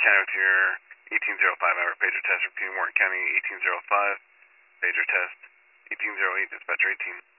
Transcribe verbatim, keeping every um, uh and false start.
County with your eighteen oh five hour pager test, repeating Warren County eighteen oh five, pager test, eighteen oh eight, dispatcher eighteen.